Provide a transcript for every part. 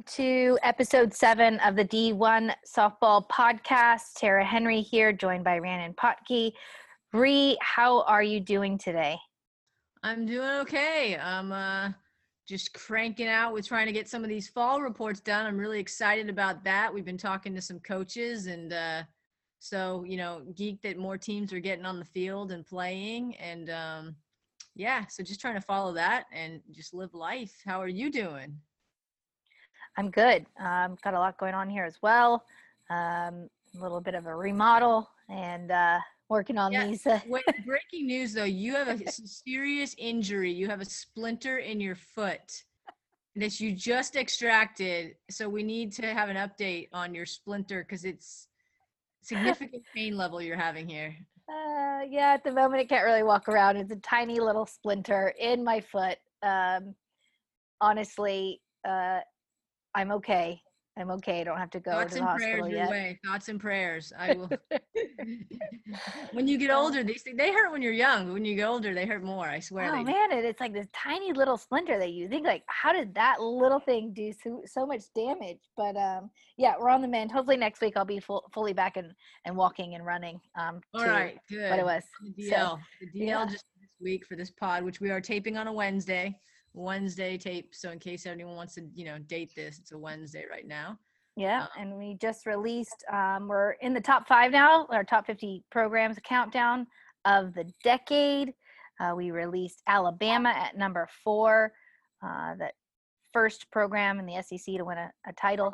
to episode 7 of the D1 Softball Podcast. Tara Henry here, joined by Rhiannon Potke. Rhi, how are you doing today? I'm doing okay. I'm just cranking out with trying to get some of these fall reports done. I'm really excited about that. We've been talking to some coaches and so, geeked that more teams are getting on the field and playing. And so just trying to follow that and just live life. How are you doing? I'm good. Got a lot going on here as well. A little bit of a remodel and working on these. Wait, breaking news though, you have a serious injury. You have a splinter in your foot that you just extracted. So we need to have an update on your splinter because it's significant pain level you're having here. At the moment, I can't really walk around. It's a tiny little splinter in my foot. Honestly, I'm okay. I'm okay. I don't have to go to the hospital yet. Thoughts and prayers. I will. When you get older, they hurt when you're young, but when you get older, they hurt more. I swear. Oh man, it's like this tiny little splinter that you think like, how did that little thing do so much damage? But we're on the mend. Hopefully next week I'll be fully back and walking and running. All right, good. What it was. The DL just this week for this pod, which we are taping on a Wednesday tape. So in case anyone wants to, date this, it's a Wednesday right now. Yeah. And we just released, we're in the top 5 now, our top 50 programs countdown of the decade. We released Alabama at number 4, that first program in the SEC to win a title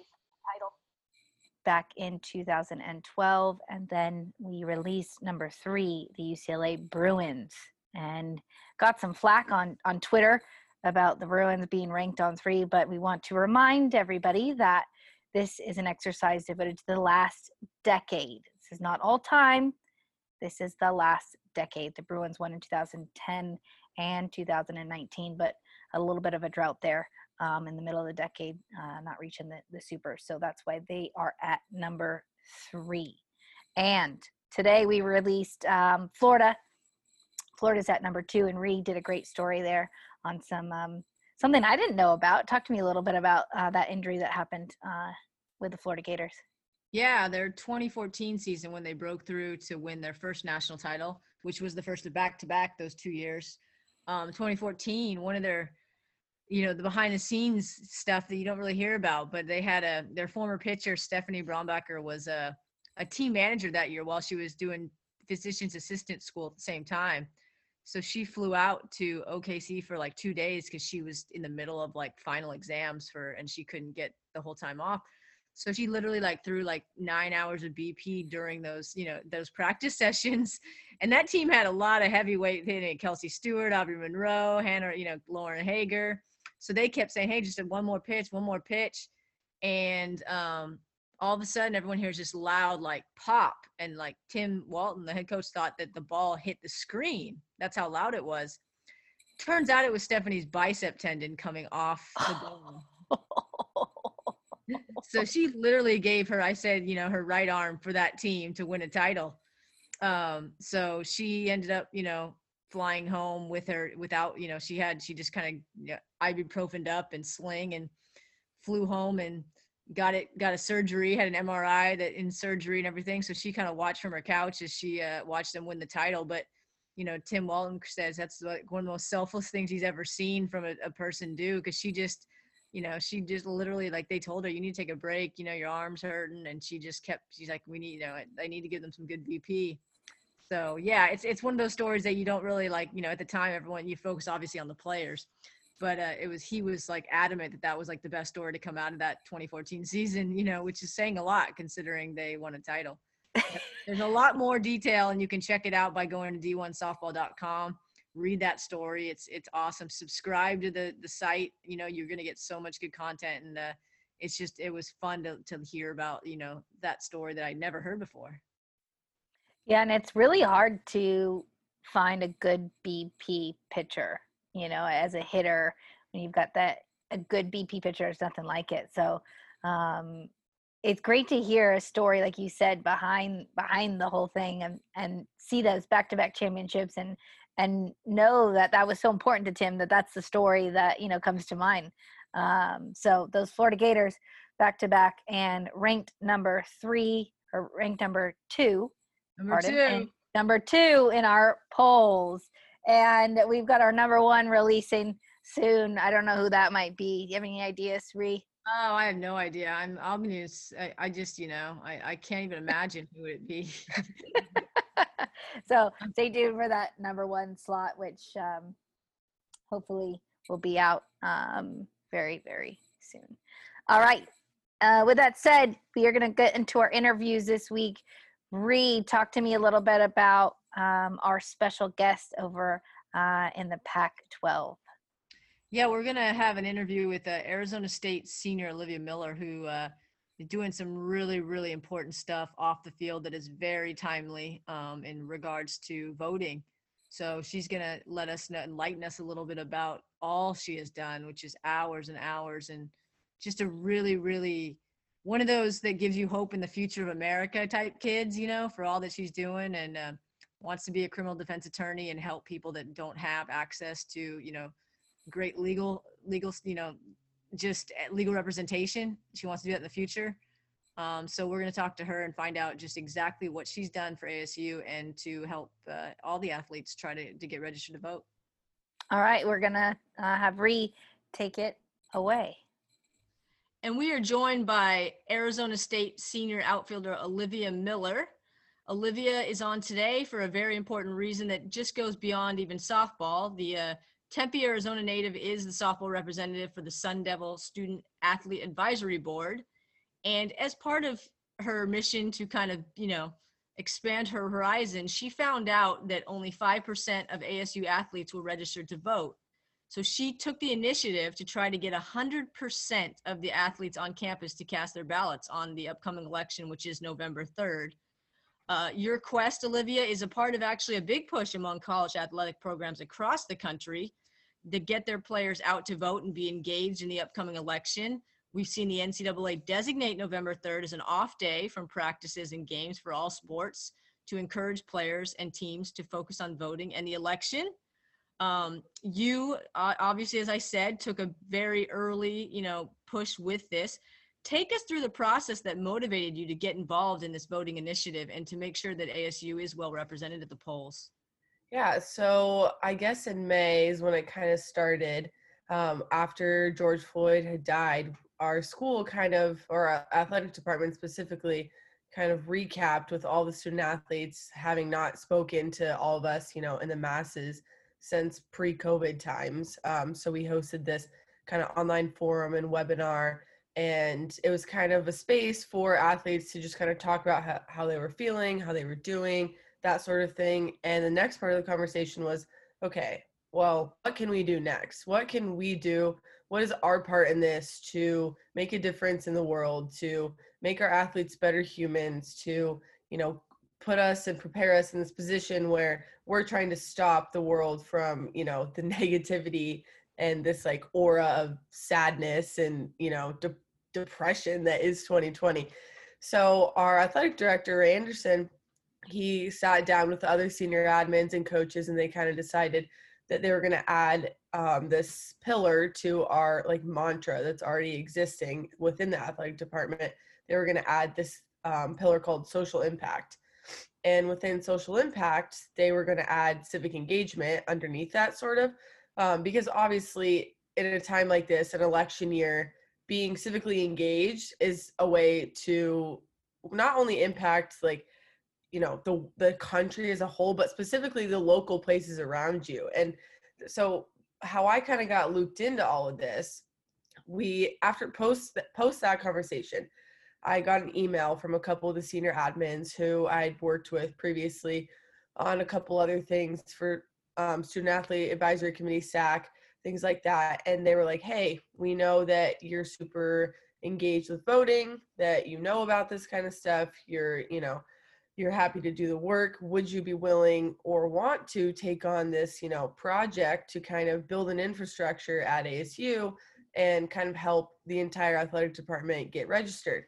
back in 2012. And then we released number 3, the UCLA Bruins, and got some flack on Twitter about the Bruins being ranked on 3, but we want to remind everybody that this is an exercise devoted to the last decade. This is not all time. This is the last decade. The Bruins won in 2010 and 2019, but a little bit of a drought there in the middle of the decade, not reaching the Super. So that's why they are at number 3. And today we released Florida. Florida's at number 2, and Rhi did a great story there on something I didn't know about. Talk to me a little bit about that injury that happened with the Florida Gators. Yeah, their 2014 season when they broke through to win their first national title, which was the first of back-to-back those 2 years. 2014, one of their, the behind-the-scenes stuff that you don't really hear about, but they had their former pitcher, Stephanie Brombacher, was a team manager that year while she was doing physician's assistant school at the same time. So she flew out to OKC for like 2 days because she was in the middle of like final exams and she couldn't get the whole time off. So she literally threw 9 hours of BP during those practice sessions. And that team had a lot of heavyweight hitting: Kelsey Stewart, Aubrey Monroe, Hannah, Lauren Hager. So they kept saying, hey, just one more pitch. And all of a sudden everyone hears this loud pop, and Tim Walton, the head coach, thought that the ball hit the screen. That's how loud it was. Turns out it was Stephanie's bicep tendon coming off the ball. So she literally gave her, I said, her right arm for that team to win a title. So she ended up, flying home with her without, she just kind of ibuprofened up and sling and flew home and got a surgery, had an MRI in surgery and everything. So she kind of watched from her couch as she watched them win the title. But, Tim Walton says that's one of the most selfless things he's ever seen from a person do, because she just literally, they told her, you need to take a break, your arm's hurting. And she's like, we need, I need to give them some good BP. So yeah, it's one of those stories that you don't really at the time, you focus obviously on the players, but he was adamant that was the best story to come out of that 2014 season, which is saying a lot considering they won a title. There's a lot more detail, and you can check it out by going to d1softball.com. Read that story. It's awesome. Subscribe to the site. You're going to get so much good content, and it was fun to hear about, that story that I'd never heard before. Yeah. And it's really hard to find a good BP pitcher, as a hitter. When you've got a good BP pitcher, there's nothing like it. So, it's great to hear a story, like you said, behind the whole thing, and see those back-to-back championships and know that was so important to Tim, that's the story that, comes to mind. So those Florida Gators back to back and ranked number 3 or ranked number 2, and number 2 in our polls. And we've got our number 1 releasing soon. I don't know who that might be. Do you have any ideas, Sri? Oh, I have no idea. I just, I can't even imagine who would it be. So stay tuned for that number 1 slot, which hopefully will be out very, very soon. All right. With that said, we are going to get into our interviews this week. Reed, talk to me a little bit about our special guest over in the Pac-12. Yeah, we're going to have an interview with Arizona State senior Olivia Miller, who is doing some really, really important stuff off the field that is very timely in regards to voting. So she's going to let us enlighten us a little bit about all she has done, which is hours and hours, and just a really, really one of those that gives you hope in the future of America type kids, for all that she's doing, and wants to be a criminal defense attorney and help people that don't have access to, great legal, just legal representation. She wants to do that in the future. So we're going to talk to her and find out just exactly what she's done for ASU and to help all the athletes try to get registered to vote. All right. We're going to have Ree take it away. And we are joined by Arizona State senior outfielder Olivia Miller. Olivia is on today for a very important reason that just goes beyond even softball. The Tempe, Arizona native is the softball representative for the Sun Devil Student Athlete Advisory Board. And as part of her mission to kind of, expand her horizon, she found out that only 5% of ASU athletes were registered to vote. So she took the initiative to try to get 100% of the athletes on campus to cast their ballots on the upcoming election, which is November 3rd. Your quest, Olivia, is a part of actually a big push among college athletic programs across the country to get their players out to vote and be engaged in the upcoming election. We've seen the NCAA designate November 3rd as an off day from practices and games for all sports to encourage players and teams to focus on voting and the election. You obviously, as I said, took a very early, push with this. Take us through the process that motivated you to get involved in this voting initiative and to make sure that ASU is well represented at the polls. Yeah, so I guess in May is when it kind of started. After George Floyd had died, our school or our athletic department specifically, kind of recapped with all the student athletes having not spoken to all of us, in the masses since pre-COVID times. So we hosted this kind of online forum and webinar, and it was kind of a space for athletes to just kind of talk about how they were feeling, how they were doing, that sort of thing. And the next part of the conversation was, okay, well, what can we do next? What can we do? What is our part in this to make a difference in the world, to make our athletes better humans, to, put us and prepare us in this position where we're trying to stop the world from, the negativity and this like aura of sadness and, depression that is 2020. So our athletic director, Ray Anderson, he sat down with the other senior admins and coaches, and they kind of decided that they were going to add this pillar to our like mantra that's already existing within the athletic department. They were going to add this pillar called social impact. And within social impact, they were going to add civic engagement underneath that sort of, because obviously in a time like this, an election year, being civically engaged is a way to not only impact like, the country as a whole, but specifically the local places around you. And so how I kind of got looped into all of this, after post that conversation, I got an email from a couple of the senior admins who I'd worked with previously on a couple other things for Student Athlete Advisory Committee, SAC, things like that. And they were like, hey, we know that you're super engaged with voting, that you know about this kind of stuff. You're happy to do the work. Would you be willing or want to take on this, project to kind of build an infrastructure at ASU and kind of help the entire athletic department get registered?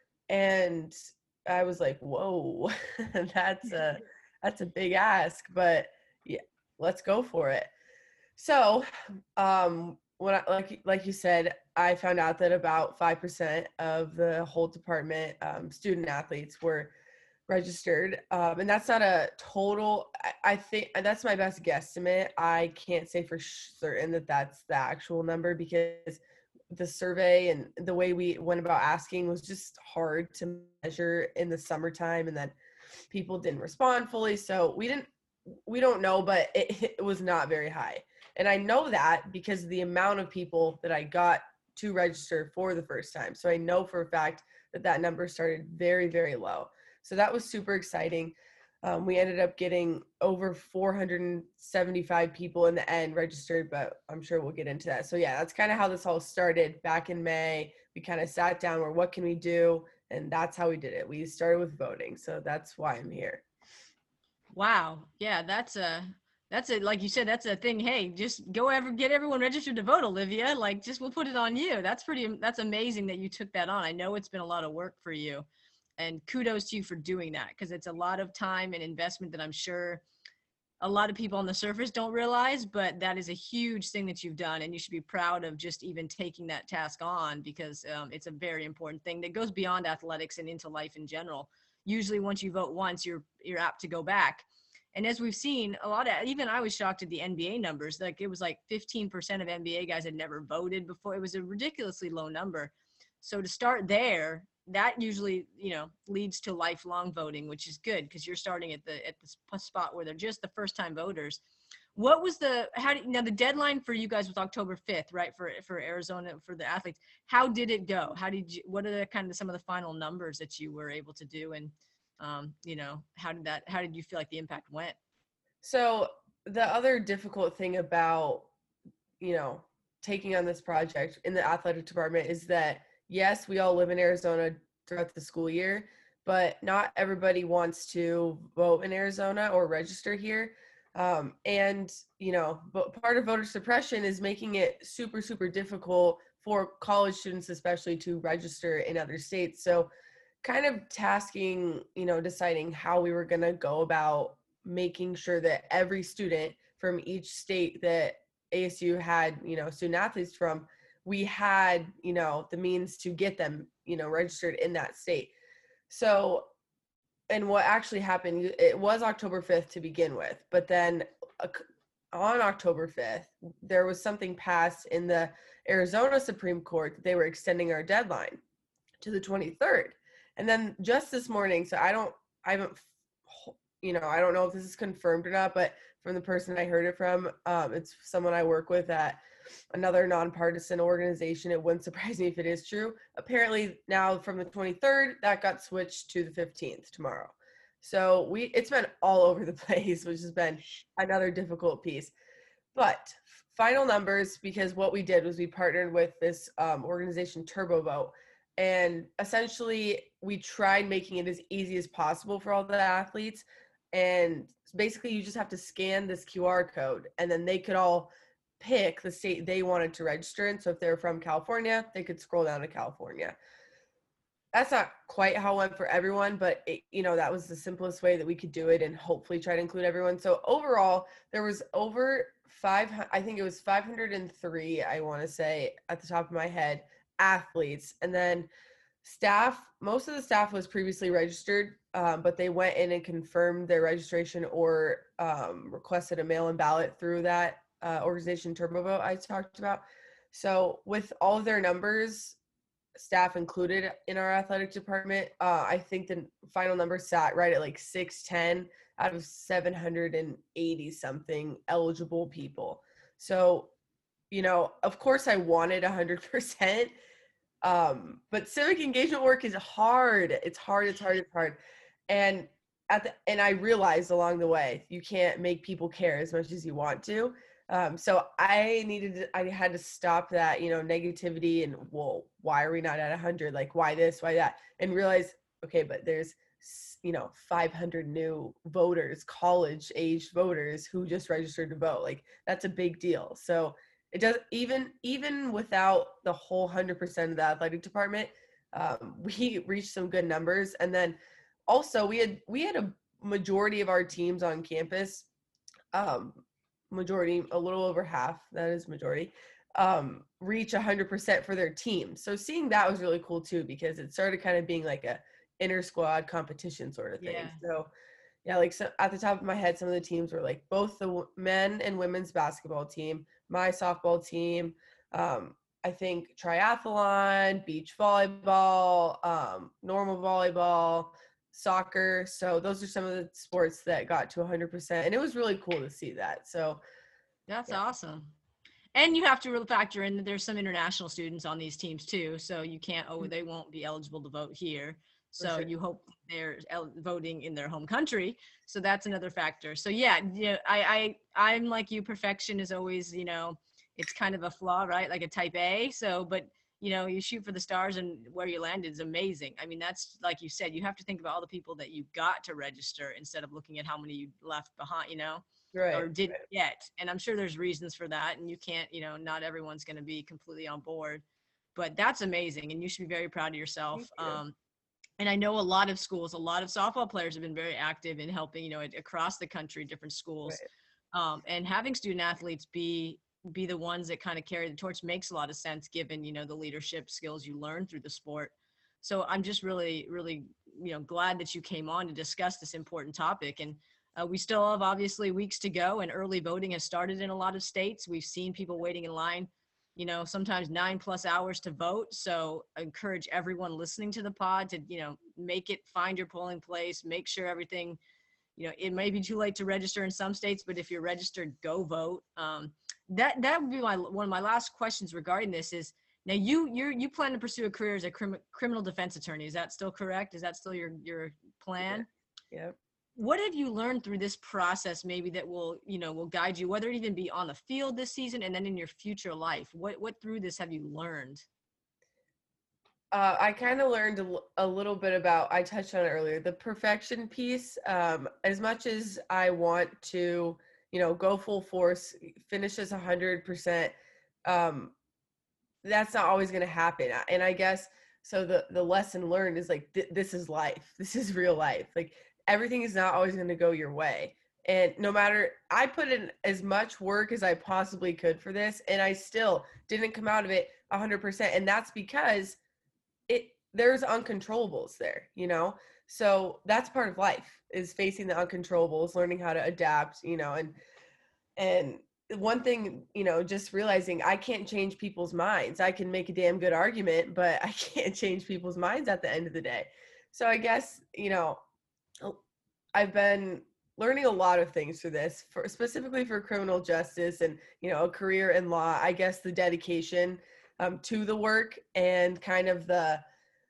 And I was like, whoa, that's a big ask, but yeah, let's go for it. So when I, like you said, I found out that about 5% of the whole department student athletes were registered, and that's not a total. I think that's my best guesstimate. I can't say for certain that that's the actual number, because the survey and the way we went about asking was just hard to measure in the summertime, and then people didn't respond fully, so we don't know, but it was not very high. And I know that because of the amount of people that I got to register for the first time. So I know for a fact that that number started very, very low. So that was super exciting. We ended up getting over 475 people in the end registered, but I'm sure we'll get into that. So yeah, that's kind of how this all started back in May. We kind of sat down, where what can we do? And that's how we did it. We started with voting. So that's why I'm here. Wow. Yeah, that's a like you said, that's a thing. Hey, just get everyone registered to vote, Olivia. Like, just we'll put it on you. That's amazing that you took that on. I know it's been a lot of work for you, and kudos to you for doing that, because it's a lot of time and investment that I'm sure a lot of people on the surface don't realize, but that is a huge thing that you've done, and you should be proud of just even taking that task on, because it's a very important thing that goes beyond athletics and into life in general. Usually once you vote once, you're apt to go back. And as we've seen, a lot of, even I was shocked at the NBA numbers. Like, it was like 15% of NBA guys had never voted before. It was a ridiculously low number. So to start there, that usually, leads to lifelong voting, which is good, because you're starting at the spot where they're just the first time voters. What was the deadline for you guys was October 5th, right? For Arizona, for the athletes. How did it go? What are the kind of some of the final numbers that you were able to do? And, how did you feel like the impact went? So the other difficult thing about, taking on this project in the athletic department is that, yes, we all live in Arizona throughout the school year, but not everybody wants to vote in Arizona or register here. But part of voter suppression is making it super, super difficult for college students, especially, to register in other states. So kind of tasking, deciding how we were going to go about making sure that every student from each state that ASU had, student athletes from, we had, the means to get them, registered in that state. So, and what actually happened, it was October 5th to begin with, but then on October 5th, there was something passed in the Arizona Supreme Court that they were extending our deadline to the 23rd. And then just this morning, so I don't know if this is confirmed or not, but from the person I heard it from, it's someone I work with at another nonpartisan organization. It wouldn't surprise me if it is true. Apparently now from the 23rd, that got switched to the 15th, tomorrow. So it's been all over the place, which has been another difficult piece. But final numbers, because what we did was we partnered with this organization, TurboVote, and essentially we tried making it as easy as possible for all the athletes. And basically you just have to scan this QR code, and then they could all pick the state they wanted to register in. So if they're from California, they could scroll down to California. That's not quite how it went for everyone, but that was the simplest way that we could do it, and hopefully try to include everyone. So overall, there was over 500, I think it was 503, I want to say at the top of my head, athletes. And then staff, most of the staff was previously registered, but they went in and confirmed their registration or requested a mail-in ballot through that organization, TurboVote, I talked about. So with all of their numbers, staff included in our athletic department, I think the final number sat right at like 610 out of 780 something eligible people. So, of course I wanted 100%, but civic engagement work is hard. It's hard. And and I realized along the way, you can't make people care as much as you want to. So I had to stop that, negativity and, well, why are we not at 100? Like, why this, why that? And realize, okay, but there's, 500 new voters, college aged voters who just registered to vote. Like, that's a big deal. So it does, even without the whole 100% of the athletic department, we reached some good numbers. And then also we had a majority of our teams on campus, majority, a little over half, that is majority, reach 100% for their team. So seeing that was really cool too, because it started kind of being like a inter squad competition sort of thing. Yeah. So yeah, like so at the top of my head, some of the teams were like both the men and women's basketball team, my softball team, I think triathlon, beach volleyball, normal volleyball, soccer. So those are some of the sports that got to 100%, and it was really cool to see that. So That's yeah. awesome. And you have to really factor in that there's some international students on these teams too. So you can't, they won't be eligible to vote here. So sure. you hope they're voting in their home country. So that's another factor. So yeah, I'm like you. Perfection is always, it's kind of a flaw, right? Like a type A. So, but you shoot for the stars, and where you landed is amazing. I mean, that's like you said, you have to think about all the people that you got to register instead of looking at how many you left behind, Right. or didn't get. And I'm sure there's reasons for that. And you can't, not everyone's going to be completely on board, but that's amazing. And you should be very proud of yourself. And I know a lot of schools, a lot of softball players have been very active in helping, across the country, different schools. Right. And having student athletes be the ones that kind of carry the torch makes a lot of sense, given, the leadership skills you learn through the sport. So I'm just really, really, glad that you came on to discuss this important topic. And we still have obviously weeks to go, and early voting has started in a lot of states. We've seen people waiting in line, sometimes 9+ hours to vote. So I encourage everyone listening to the pod to, make it, find your polling place, make sure everything, it may be too late to register in some states, but if you're registered, go vote. That would be one of my last questions regarding this is, now you plan to pursue a career as a criminal defense attorney. Is that still correct? Is that still your plan? Yeah. What have you learned through this process, maybe that will guide you, whether it even be on the field this season and then in your future life? What through this have you learned? I kind of learned a little bit about, I touched on it earlier, the perfection piece. As much as I want to, go full force, finish as 100%, that's not always going to happen. And I guess, so the lesson learned is like, this is life. This is real life. Like, everything is not always going to go your way. And no matter, I put in as much work as I possibly could for this, and I still didn't come out of it 100%. And that's because there's uncontrollables there, So that's part of life, is facing the uncontrollables, learning how to adapt, and one thing, just realizing I can't change people's minds. I can make a damn good argument, but I can't change people's minds at the end of the day. So I guess, I've been learning a lot of things through this, specifically for criminal justice and, a career in law. I guess the dedication to the work, and kind of the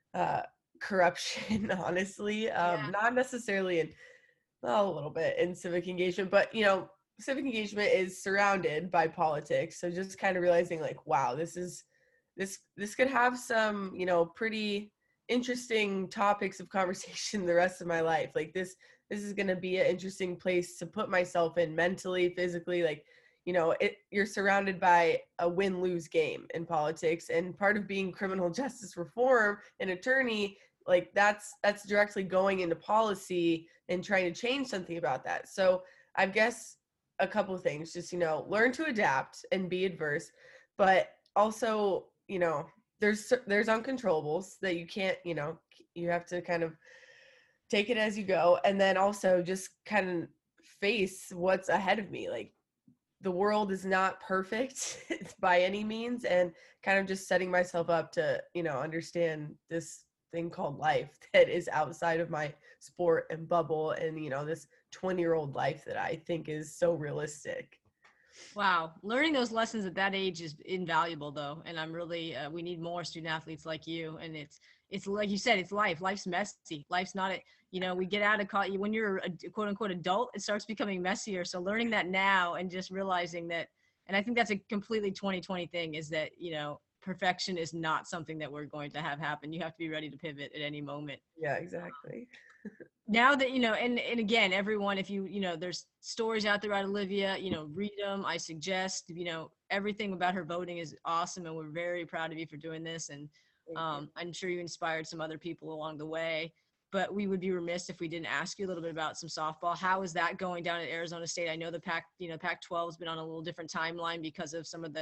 corruption, honestly, not necessarily a little bit in civic engagement, but, civic engagement is surrounded by politics. So just kind of realizing like, wow, this could have some, pretty interesting topics of conversation the rest of my life. Like this is going to be an interesting place to put myself in mentally, physically. Like, you're surrounded by a win-lose game in politics, and part of being criminal justice reform an attorney, like that's directly going into policy and trying to change something about that. So I guess a couple of things, just, learn to adapt and be adverse, but also, there's uncontrollables that you can't, you have to kind of take it as you go. And then also just kind of face what's ahead of me. Like, the world is not perfect by any means, and kind of just setting myself up to, understand this thing called life that is outside of my sport and bubble, and, this 20-year-old life that I think is so realistic. Wow. Learning those lessons at that age is invaluable though. And I'm really, we need more student athletes like you. And it's like you said, it's life. Life's messy. Life's not we get out of college, when you're a quote unquote adult, it starts becoming messier. So learning that now, and just realizing that, and I think that's a completely 2020 thing, is that, perfection is not something that we're going to have happen. You have to be ready to pivot at any moment. Yeah, exactly. Now that, and again, everyone, if there's stories out there about Olivia, read them. I suggest, everything about her voting is awesome, and we're very proud of you for doing this. And I'm sure you inspired some other people along the way, but we would be remiss if we didn't ask you a little bit about some softball. How is that going down at Arizona State? I know the Pac-12 has been on a little different timeline because of some of the,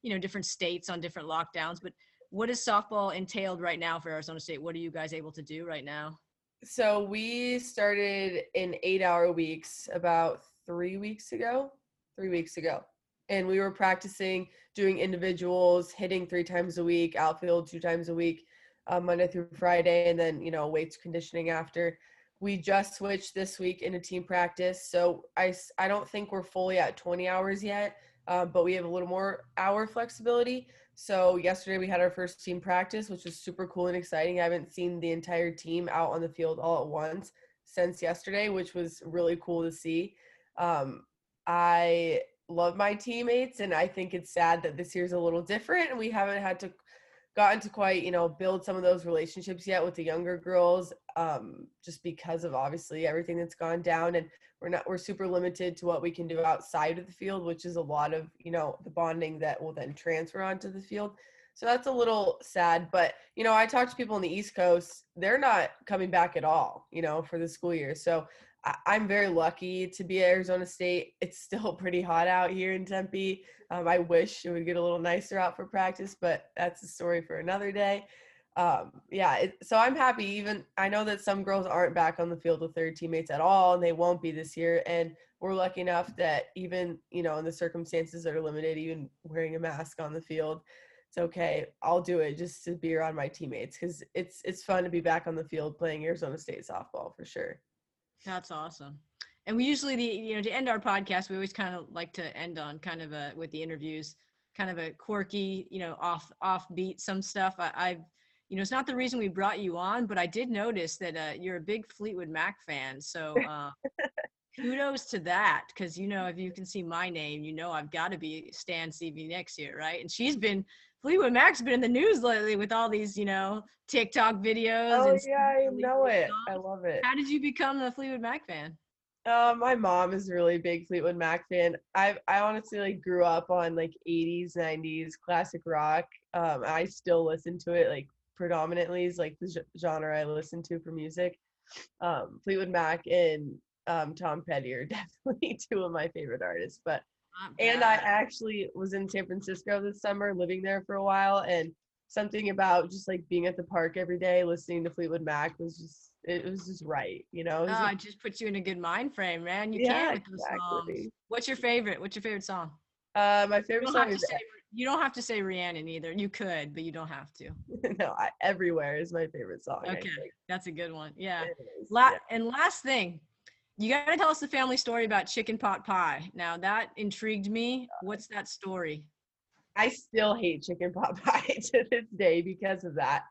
different states on different lockdowns. But what is softball entailed right now for Arizona State? What are you guys able to do right now? So we started in 8-hour weeks about 3 weeks ago. 3 weeks ago. And we were practicing doing individuals, hitting 3 times a week, outfield 2 times a week, Monday through Friday, and then, weights conditioning after. We just switched this week into team practice. So I don't think we're fully at 20 hours yet, but we have a little more hour flexibility. So yesterday we had our first team practice, which was super cool and exciting. I haven't seen the entire team out on the field all at once since yesterday, which was really cool to see. I love my teammates, and I think it's sad that this year's a little different and we haven't had to gotten to quite, build some of those relationships yet with the younger girls, just because of obviously everything that's gone down. And we're super limited to what we can do outside of the field, which is a lot of, the bonding that will then transfer onto the field. So that's a little sad. But, I talk to people on the East Coast, they're not coming back at all, for the school year. So I'm very lucky to be at Arizona State. It's still pretty hot out here in Tempe. I wish it would get a little nicer out for practice, but that's a story for another day. So I'm happy. Even I know that some girls aren't back on the field with their teammates at all, and they won't be this year. And we're lucky enough that even, in the circumstances that are limited, even wearing a mask on the field, it's okay. I'll do it just to be around my teammates, because it's fun to be back on the field playing Arizona State softball for sure. That's awesome. And we usually, to end our podcast, we always kind of like to end on kind of with the interviews, kind of a quirky, offbeat some stuff. I've, it's not the reason we brought you on, but I did notice that you're a big Fleetwood Mac fan. So kudos to that, because, if you can see my name, I've got to be Stan CV next year, right? And Fleetwood Mac's been in the news lately with all these, TikTok videos. Oh, and yeah, I know it. I love it. How did you become a Fleetwood Mac fan? My mom is a really big Fleetwood Mac fan. I honestly grew up on 80s, 90s classic rock. I still listen to it predominantly is the genre I listen to for music. Fleetwood Mac and Tom Petty are definitely two of my favorite artists. And I actually was in San Francisco this summer, living there for a while, and something about just being at the park every day listening to Fleetwood Mac was just right, it just puts you in a good mind frame, man. You can't with those songs. What's your favorite song? My favorite song is you don't have to say Rhiannon either. You could, but you don't have to. No, Everywhere is my favorite song. Okay, that's a good one. Yeah. Yeah. And last thing, you got to tell us the family story about chicken pot pie. Now that intrigued me. What's that story? I still hate chicken pot pie to this day because of that.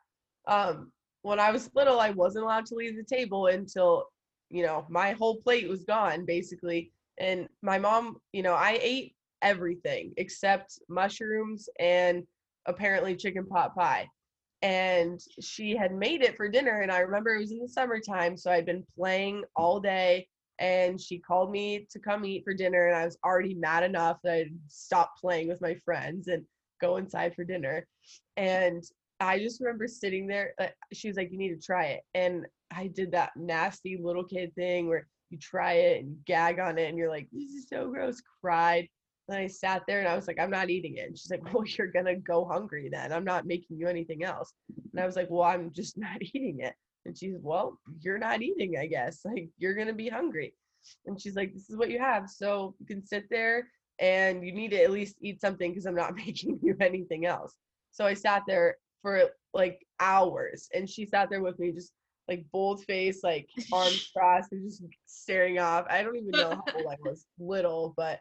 When I was little, I wasn't allowed to leave the table until, my whole plate was gone, basically. And my mom, I ate everything except mushrooms and apparently chicken pot pie. And she had made it for dinner, and I remember it was in the summertime, so I'd been playing all day, and she called me to come eat for dinner, and I was already mad enough that I'd stop playing with my friends and go inside for dinner. And I just remember sitting there. She was like, "You need to try it." And I did that nasty little kid thing where you try it and you gag on it and you're like, "This is so gross," cried. And I sat there and I was like, "I'm not eating it." And she's like, "Well, you're going to go hungry then. I'm not making you anything else." And I was like, "Well, I'm just not eating it." And she's, "Well, you're not eating, I guess. You're going to be hungry." And she's like, "This is what you have. So you can sit there and you need to at least eat something because I'm not making you anything else." So I sat there for hours, and she sat there with me just bold face, arms crossed, and just staring off. I don't even know how old I was, little, but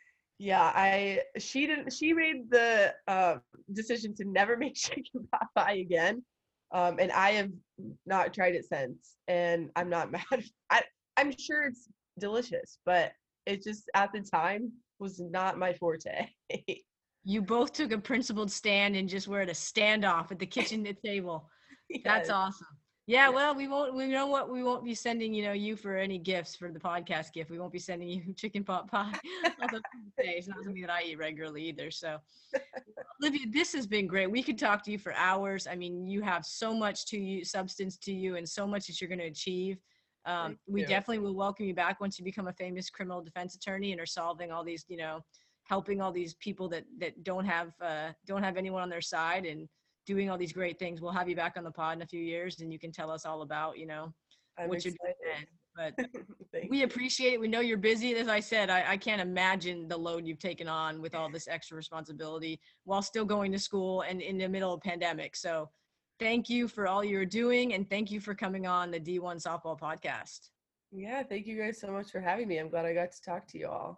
yeah, she made the decision to never make chicken pot pie again, and I have not tried it since, and I'm not mad. I'm sure it's delicious, but it just at the time was not my forte. You both took a principled stand and just were at a standoff at the kitchen table. Yes. That's awesome. Yeah, well, we won't be sending, you for any gifts for the podcast gift. We won't be sending you chicken pot pie. It's not something that I eat regularly either. So Olivia, this has been great. We could talk to you for hours. I mean, you have so much to you, substance to you, and so much that you're going to achieve. We definitely will welcome you back once you become a famous criminal defense attorney and are solving all these, helping all these people that don't have anyone on their side and doing all these great things. We'll have you back on the pod in a few years, and you can tell us all about, I'm what you're excited. doing. But Thank we you. appreciate it. We know you're busy. As I said, I can't imagine the load you've taken on with all this extra responsibility while still going to school and in the middle of pandemic. So thank you for all you're doing, and thank you for coming on the D1 Softball Podcast. Yeah, thank you guys so much for having me. I'm glad I got to talk to you all.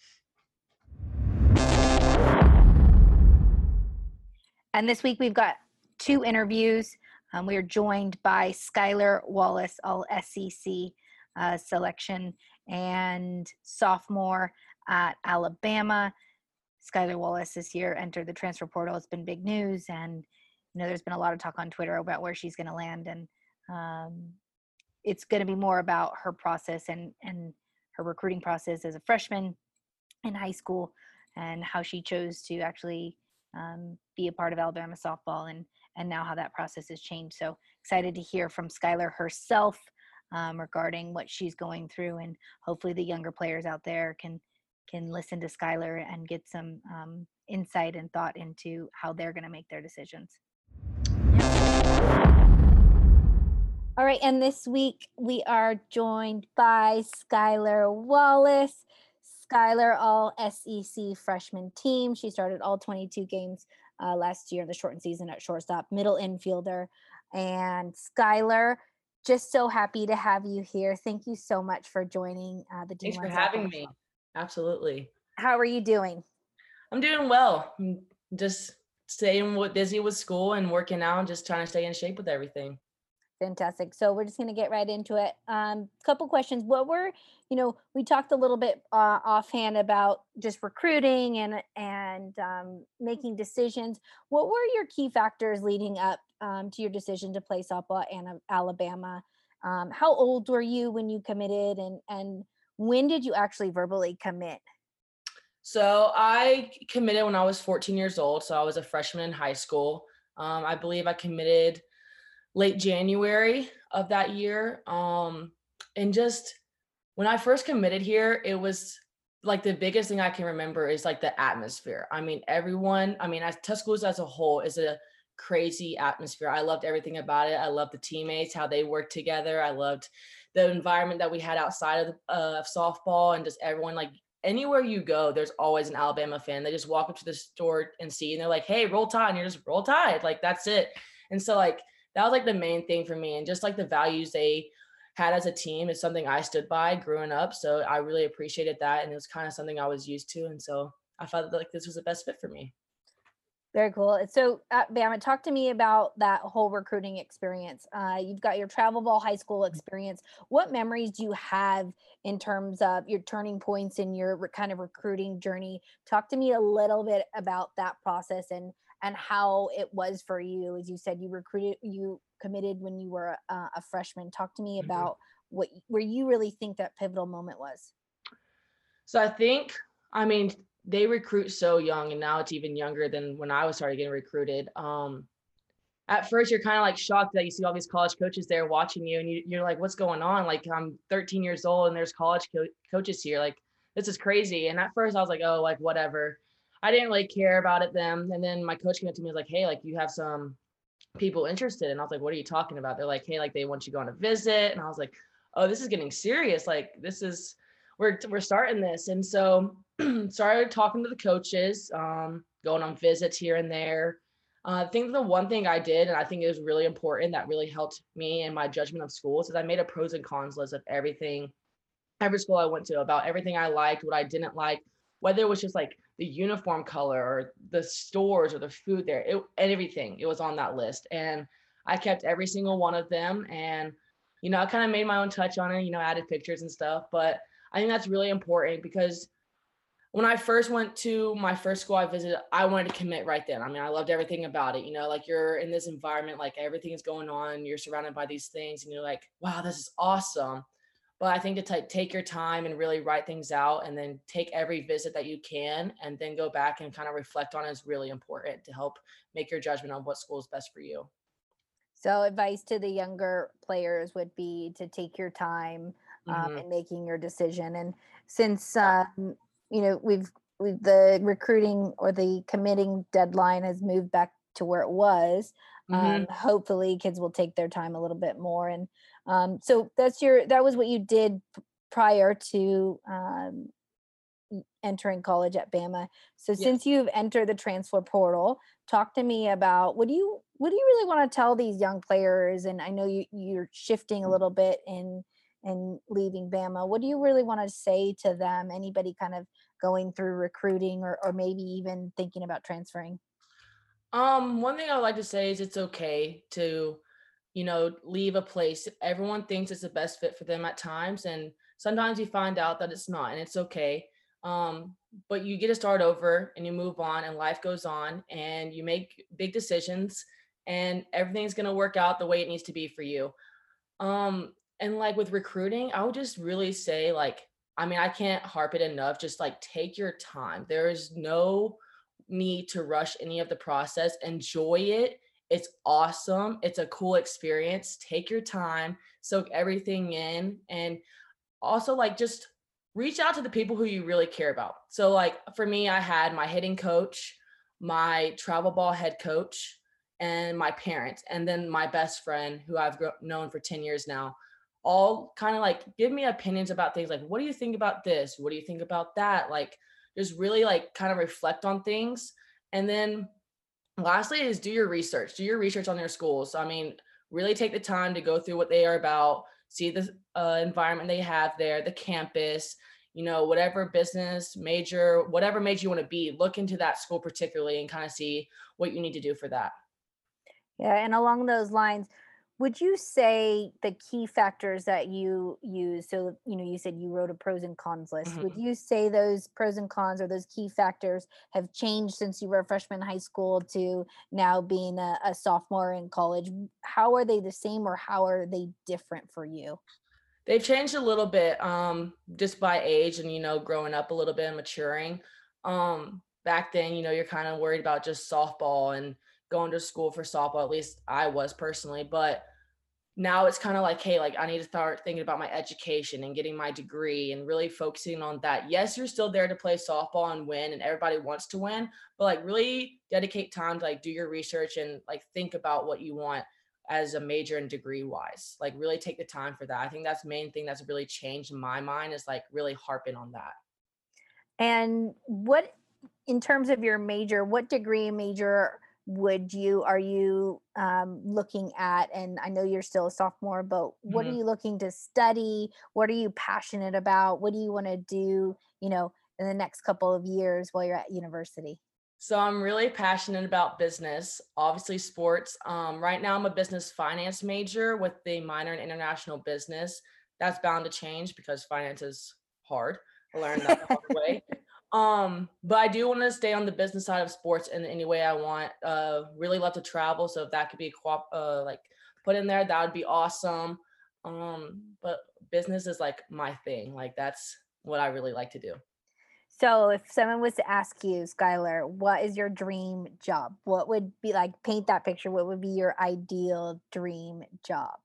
And this week we've got 2 interviews. We are joined by Skylar Wallace, all SEC selection and sophomore at Alabama. Skylar Wallace this year entered the transfer portal. It's been big news, and there's been a lot of talk on Twitter about where she's going to land, and it's going to be more about her process and her recruiting process as a freshman in high school, and how she chose to actually be a part of Alabama softball, and now how that process has changed. So excited to hear from Skylar herself regarding what she's going through, and hopefully the younger players out there can listen to Skylar and get some insight and thought into how they're going to make their decisions. All right, and this week we are joined by Skylar Wallace. Skylar, all SEC freshman team. She started all 22 games last year in the shortened season at shortstop, middle infielder. And Skylar, just so happy to have you here. Thank you so much for joining the D1 Thanks for Softball having Show. me. Absolutely. How are you doing? I'm doing well. I'm just staying busy with school and working out and just trying to stay in shape with everything. Fantastic. So we're just going to get right into it. Couple questions. What were, we talked a little bit offhand about just recruiting and making decisions. What were your key factors leading up to your decision to play softball at Alabama? How old were you when you committed, and when did you actually verbally commit? So I committed when I was 14 years old. So I was a freshman in high school. I believe I committed late January of that year. And just when I first committed here, it was like the biggest thing I can remember is like the atmosphere. I mean, as Tuscaloosa as a whole is a crazy atmosphere. I loved everything about it. I loved the teammates, how they worked together. I loved the environment that we had outside of softball, and just everyone, like anywhere you go, there's always an Alabama fan. They just walk up to the store and see, and they're like, hey, roll Tide. And you're just roll Tide. Like, that's it. And so like, that was like the main thing for me. And just like the values they had as a team is something I stood by growing up. So I really appreciated that. And it was kind of something I was used to. And so I felt like this was the best fit for me. Very cool. So, Bama, talk to me about that whole recruiting experience. You've got your travel ball high school experience. What memories do you have in terms of your turning points in your kind of recruiting journey? Talk to me a little bit about that process and how it was for you. As you said, you committed when you were a freshman. Talk to me about where you really think that pivotal moment was. So I think, they recruit so young, and now it's even younger than when I was started getting recruited. At first you're kind of like shocked that you see all these college coaches there watching you, and you're like, what's going on? Like, I'm 13 years old and there's college coaches here. Like, this is crazy. And at first I was like, oh, like whatever. I didn't really care about it then. And then my coach came up to me and was like, hey, like, you have some people interested. And I was like, what are you talking about? They're like, hey, like, they want you to go on a visit. And I was like, oh, this is getting serious. Like, we're starting this. And so started talking to the coaches, going on visits here and there. I think the one thing I did, and I think it was really important, that really helped me in my judgment of schools, is I made a pros and cons list of everything, every school I went to, about everything I liked, what I didn't like, whether it was just like the uniform color or the stores or the food there, everything. It was on that list. And I kept every single one of them. And, I kind of made my own touch on it, added pictures and stuff. But I think that's really important, because when I first went to my first school I visited, I wanted to commit right then. I loved everything about it. Like, you're in this environment, like everything is going on, you're surrounded by these things, and you're like, wow, this is awesome. But I think to take your time and really write things out, and then take every visit that you can, and then go back and kind of reflect on it, is really important to help make your judgment on what school is best for you. So advice to the younger players would be to take your time in making your decision. And since, we've the recruiting or the committing deadline has moved back to where it was. Hmm. Hopefully kids will take their time a little bit more. And so that was what you did prior to entering college at Bama. So Yes. since you've entered the transfer portal, talk to me about what do you really want to tell these young players? And I know you're shifting a little bit in leaving Bama. What do you really want to say to them? Anybody kind of going through recruiting or maybe even thinking about transferring? One thing I would like to say is it's okay to, leave a place. Everyone thinks it's the best fit for them at times, and sometimes you find out that it's not, and it's okay. Um, but you get to start over and you move on, and life goes on, and you make big decisions, and everything's gonna work out the way it needs to be for you. And like with recruiting, I would just really say, like, I mean, I can't harp it enough. Just like take your time. There is no need to rush any of the process. Enjoy it. It's awesome. It's a cool experience. Take your time, soak everything in, and also like just reach out to the people who you really care about. So like for me, I had my hitting coach, my travel ball head coach, and my parents, and then my best friend who I've known for 10 years now, all kind of like give me opinions about things like, what do you think about this? What do you think about that? Like just really like kind of reflect on things. And then lastly is do your research. Do your research on their schools. I mean, really take the time to go through what they are about, see the environment they have there, the campus, whatever business major, whatever major you want to be, look into that school particularly and kind of see what you need to do for that. Yeah, and along those lines, would you say the key factors that you use, so you said you wrote a pros and cons list. Would Mhm. you say those pros and cons or those key factors have changed since you were a freshman in high school to now being a sophomore in college? How are they the same or how are they different for you? They've changed a little bit, just by age and, growing up a little bit and maturing. Back then, you're kind of worried about just softball and going to school for softball. At least I was personally, but now it's kind of like, hey, like I need to start thinking about my education and getting my degree and really focusing on that. Yes, you're still there to play softball and win, and everybody wants to win, but like really dedicate time to like do your research and like think about what you want as a major and degree wise. Like really take the time for that. I think that's the main thing that's really changed in my mind is like really harping on that. And what, in terms of your major, what degree and major are you looking at? And I know you're still a sophomore, but what are Mhm. you looking to study? What are you passionate about? What do you want to do, in the next couple of years while you're at university? So I'm really passionate about business, obviously sports. Right now I'm a business finance major with the minor in international business. That's bound to change because finance is hard. I learned that the hard way. But I do want to stay on the business side of sports in any way I want. Really love to travel, so if that could be like put in there, that would be awesome. But business is like my thing. Like that's what I really like to do. So if someone was to ask you, Skylar, what is your dream job? What would be, like, paint that picture? What would be your ideal dream job?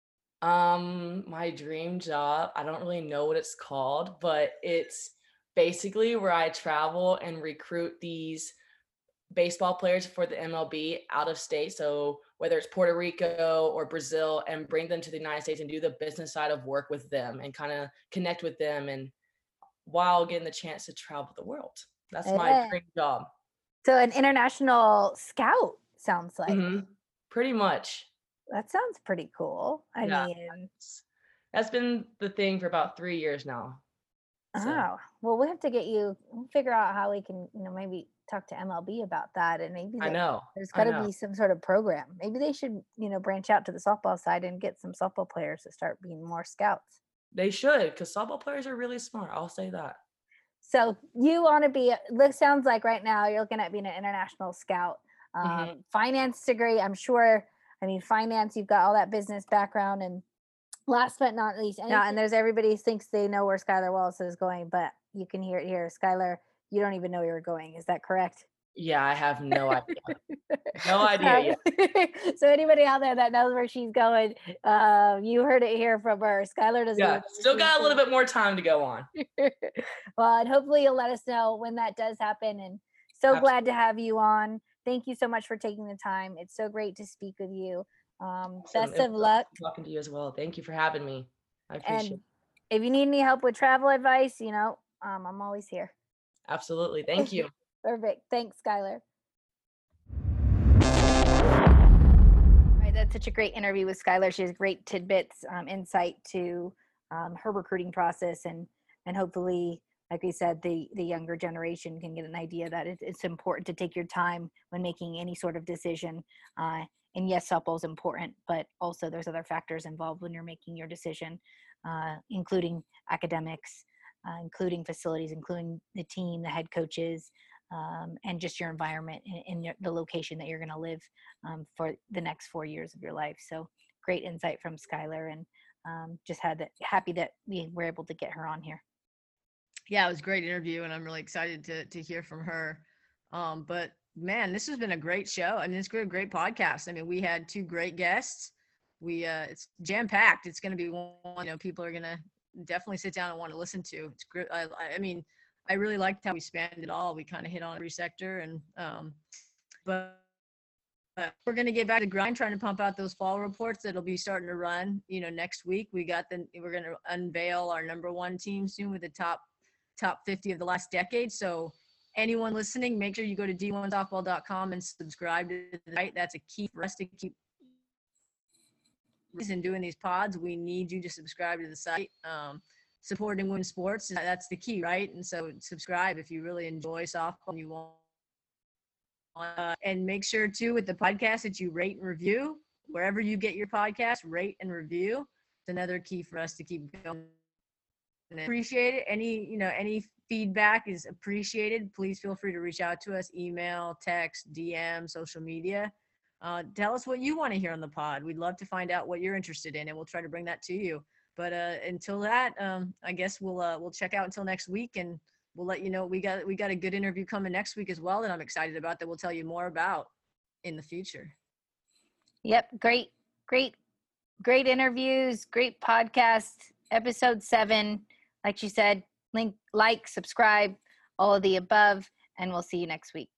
My dream job, I don't really know what it's called, but it's basically where I travel and recruit these baseball players for the MLB out of state. So whether it's Puerto Rico or Brazil and bring them to the United States and do the business side of work with them and kind of connect with them and while getting the chance to travel the world. That's my Yeah. dream job. So an international scout sounds like. Hmm. Pretty much. That sounds pretty cool. I Yeah. mean, That's been the thing for about 3 years now. So oh, well, we have to we'll figure out how we can, maybe talk to MLB about that. And maybe I know. there's got I to know. be some sort of program. Maybe they should, branch out to the softball side and get some softball players to start being more scouts. They should, because softball players are really smart. I'll say that. So you want to be, look, sounds like right now you're looking at being an international scout. Mhm. Finance degree, I'm sure. I mean, finance, you've got all that business background. And last but not least, and there's everybody thinks they know where Skylar Wallace is going, but you can hear it here. Skylar, you don't even know where you're going. Is that correct? Yeah, I have no idea. No idea yet. So anybody out there that knows where she's going, you heard it here from her. Skylar doesn't Yeah, even know still where got a she's little bit more time to go on. going. Well, and hopefully you'll let us know when that does happen. And so Absolutely. glad to have you on. Thank you so much for taking the time. It's so great to speak with you. Awesome. Best It of was luck. awesome talking to you as well. Thank you for having me. I appreciate And it. if you need any help with travel advice, I'm always here. Absolutely. Thank you. Perfect. Thanks, Skylar. All right, that's such a great interview with Skylar. She has great tidbits, insight to her recruiting process, and hopefully, like we said, the younger generation can get an idea that it's important to take your time when making any sort of decision. And yes, softball is important, but also there's other factors involved when you're making your decision, including academics, including facilities, including the team, the head coaches, and just your environment and the location that you're going to live for the next 4 years of your life. So great insight from Skylar, and just happy that we were able to get her on here. Yeah, it was a great interview, and I'm really excited to hear from her. But man, this has been a great show. I mean, it's a great podcast. I mean, we had 2 great guests. It's jam packed. It's going to be one, people are going to definitely sit down and want to listen to. It's great. I mean, I really liked how we spanned it all. We kind of hit on every sector, and but we're going to get back to grind, trying to pump out those fall reports that'll be starting to run, next week. We're going to unveil our number 1 team soon with the top 50 of the last decade. So anyone listening, make sure you go to d1softball.com and subscribe to the site. That's a key for us to keep doing these pods. We need you to subscribe to the site. Supporting women's sports, that's the key, right? And so subscribe if you really enjoy softball and you want. And make sure too with the podcast that you rate and review wherever you get your podcast. Rate and review. It's another key for us to keep going. And appreciate it. Any feedback is appreciated. Please feel free to reach out to us: email, text, DM, social media. Tell us what you want to hear on the pod. We'd love to find out what you're interested in, and we'll try to bring that to you. But until that, I guess we'll check out until next week, and we'll let you know we got a good interview coming next week as well that I'm excited about, that we'll tell you more about in the future. Yep, great interviews, great podcast. Episode 7, like she said, like, subscribe, all of the above, and we'll see you next week.